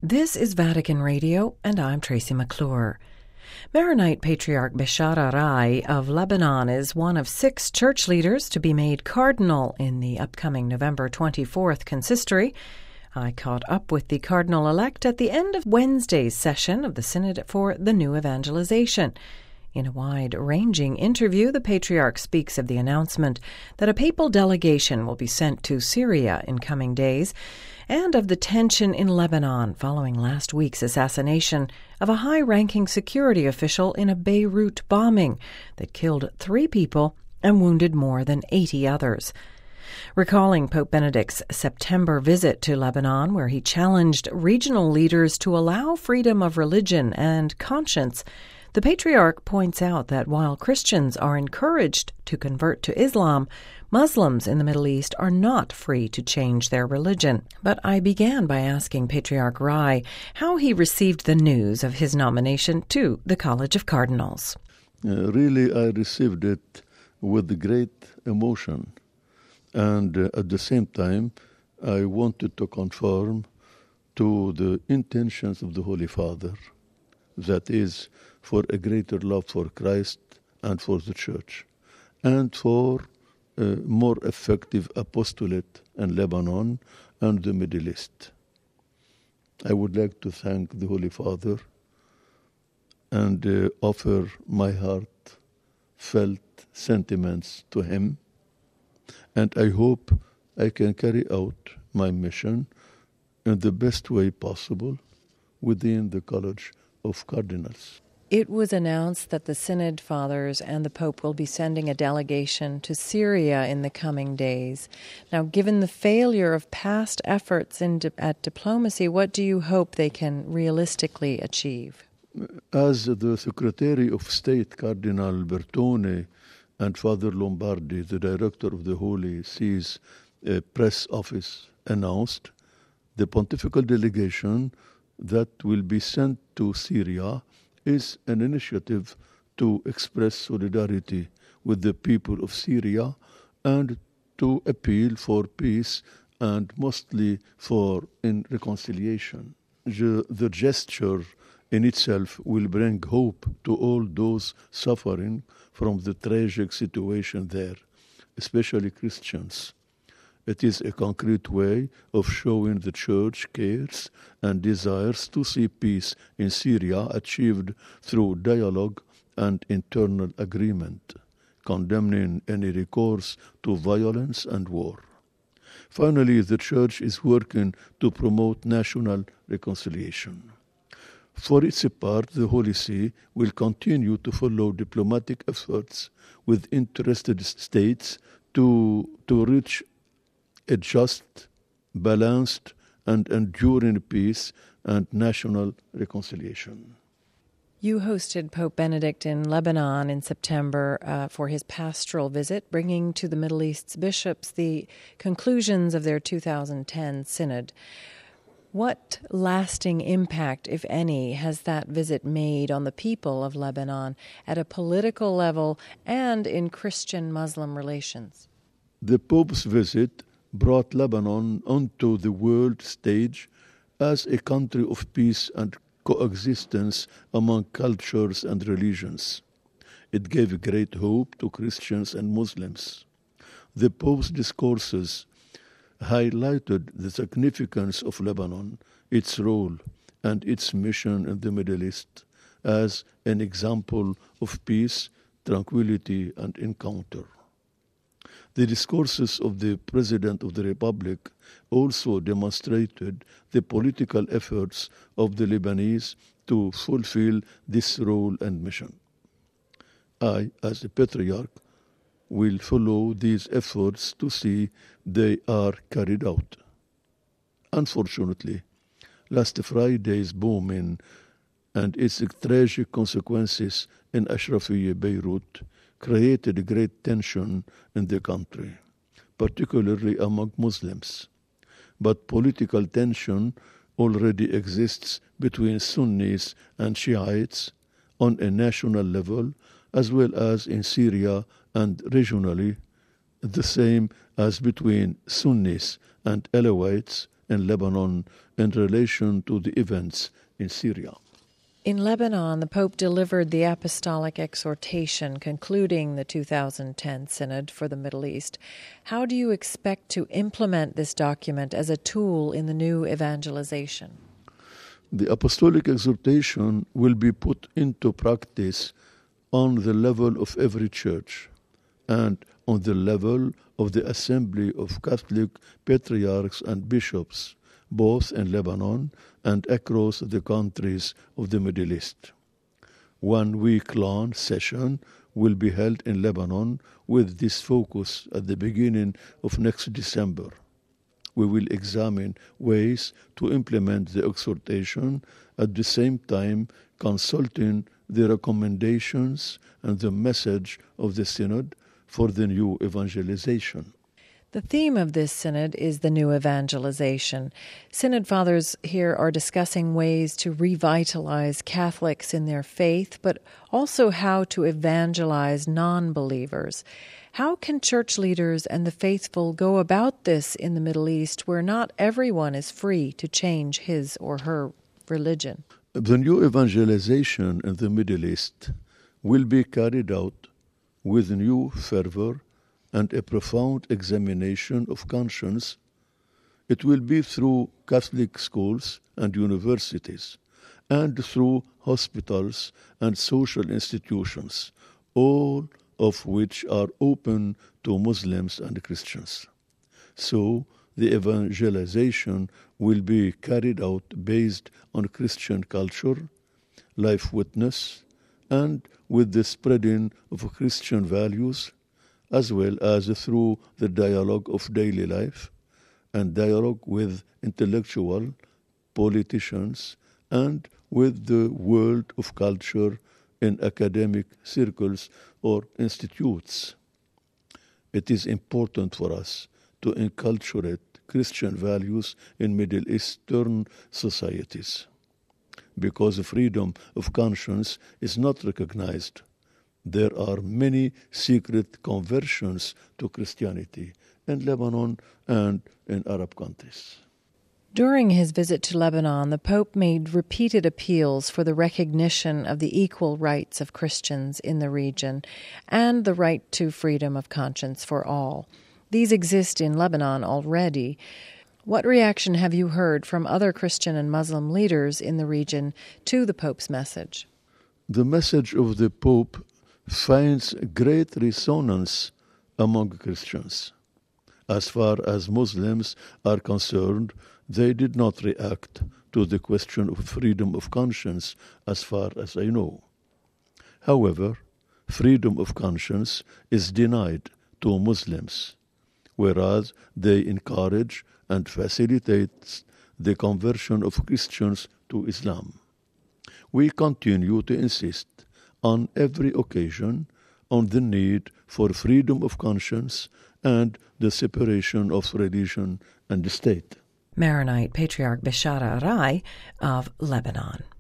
This is Vatican Radio, and I'm Tracy McClure. Maronite Patriarch Bishara Rai of Lebanon is one of 6 church leaders to be made cardinal in the upcoming November 24th consistory. I caught up with the cardinal-elect at the end of Wednesday's session of the Synod for the New Evangelization. In a wide-ranging interview, the Patriarch speaks of the announcement that a papal delegation will be sent to Syria in coming days, and of the tension in Lebanon following last week's assassination of a high-ranking security official in a Beirut bombing that killed 3 people and wounded more than 80 others. Recalling Pope Benedict's September visit to Lebanon, where he challenged regional leaders to allow freedom of religion and conscience, the Patriarch points out that while Christians are encouraged to convert to Islam, Muslims in the Middle East are not free to change their religion. But I began by asking Patriarch Rai how he received the news of his nomination to the College of Cardinals. Really, I received it with great emotion. And at the same time, I wanted to conform to the intentions of the Holy Father, that is, for a greater love for Christ and for the Church, and for a more effective apostolate in Lebanon and the Middle East. I would like to thank the Holy Father and offer my heartfelt sentiments to him, and I hope I can carry out my mission in the best way possible within the College of Cardinals. It was announced that the Synod Fathers and the Pope will be sending a delegation to Syria in the coming days. Now, given the failure of past efforts at diplomacy, what do you hope they can realistically achieve? As the Secretary of State, Cardinal Bertone, and Father Lombardi, the Director of the Holy See's press office, announced, the pontifical delegation that will be sent to Syria is an initiative to express solidarity with the people of Syria and to appeal for peace and mostly for reconciliation. The gesture in itself will bring hope to all those suffering from the tragic situation there, especially Christians. It is a concrete way of showing the Church cares and desires to see peace in Syria achieved through dialogue and internal agreement, condemning any recourse to violence and war. Finally, the Church is working to promote national reconciliation. For its part, the Holy See will continue to follow diplomatic efforts with interested states to reach a just, balanced, and enduring peace and national reconciliation. You hosted Pope Benedict in Lebanon in September for his pastoral visit, bringing to the Middle East's bishops the conclusions of their 2010 synod. What lasting impact, if any, has that visit made on the people of Lebanon at a political level and in Christian-Muslim relations? The Pope's visit brought Lebanon onto the world stage as a country of peace and coexistence among cultures and religions. It gave great hope to Christians and Muslims. The Pope's discourses highlighted the significance of Lebanon, its role, and its mission in the Middle East as an example of peace, tranquility, and encounter. The discourses of the President of the Republic also demonstrated the political efforts of the Lebanese to fulfill this role and mission. I, as a Patriarch, will follow these efforts to see they are carried out. Unfortunately, last Friday's bombing and its tragic consequences in Ashrafiyeh, Beirut, created great tension in the country, particularly among Muslims. But political tension already exists between Sunnis and Shiites on a national level, as well as in Syria and regionally, the same as between Sunnis and Alawites in Lebanon in relation to the events in Syria. In Lebanon, the Pope delivered the Apostolic Exhortation concluding the 2010 Synod for the Middle East. How do you expect to implement this document as a tool in the new evangelization? The Apostolic Exhortation will be put into practice on the level of every church and on the level of the Assembly of Catholic Patriarchs and Bishops, both in Lebanon and across the countries of the Middle East. 1 week-long session will be held in Lebanon with this focus at the beginning of next December. We will examine ways to implement the exhortation, at the same time consulting the recommendations and the message of the Synod for the new evangelization. The theme of this synod is the new evangelization. Synod fathers here are discussing ways to revitalize Catholics in their faith, but also how to evangelize non-believers. How can church leaders and the faithful go about this in the Middle East, where not everyone is free to change his or her religion? The new evangelization in the Middle East will be carried out with new fervor and a profound examination of conscience. It will be through Catholic schools and universities, and through hospitals and social institutions, all of which are open to Muslims and Christians. So, the evangelization will be carried out based on Christian culture, life witness, and with the spreading of Christian values, as well as through the dialogue of daily life and dialogue with intellectual, politicians, and with the world of culture in academic circles or institutes. It is important for us to inculturate Christian values in Middle Eastern societies. Because freedom of conscience is not recognized, there are many secret conversions to Christianity in Lebanon and in Arab countries. During his visit to Lebanon, the Pope made repeated appeals for the recognition of the equal rights of Christians in the region and the right to freedom of conscience for all. These exist in Lebanon already. What reaction have you heard from other Christian and Muslim leaders in the region to the Pope's message? The message of the Pope finds great resonance among Christians. As far as Muslims are concerned, they did not react to the question of freedom of conscience, as far as I know. However, freedom of conscience is denied to Muslims, whereas they encourage and facilitate the conversion of Christians to Islam. We continue to insist on every occasion on the need for freedom of conscience and the separation of religion and the state. Maronite Patriarch Bishara Arai of Lebanon.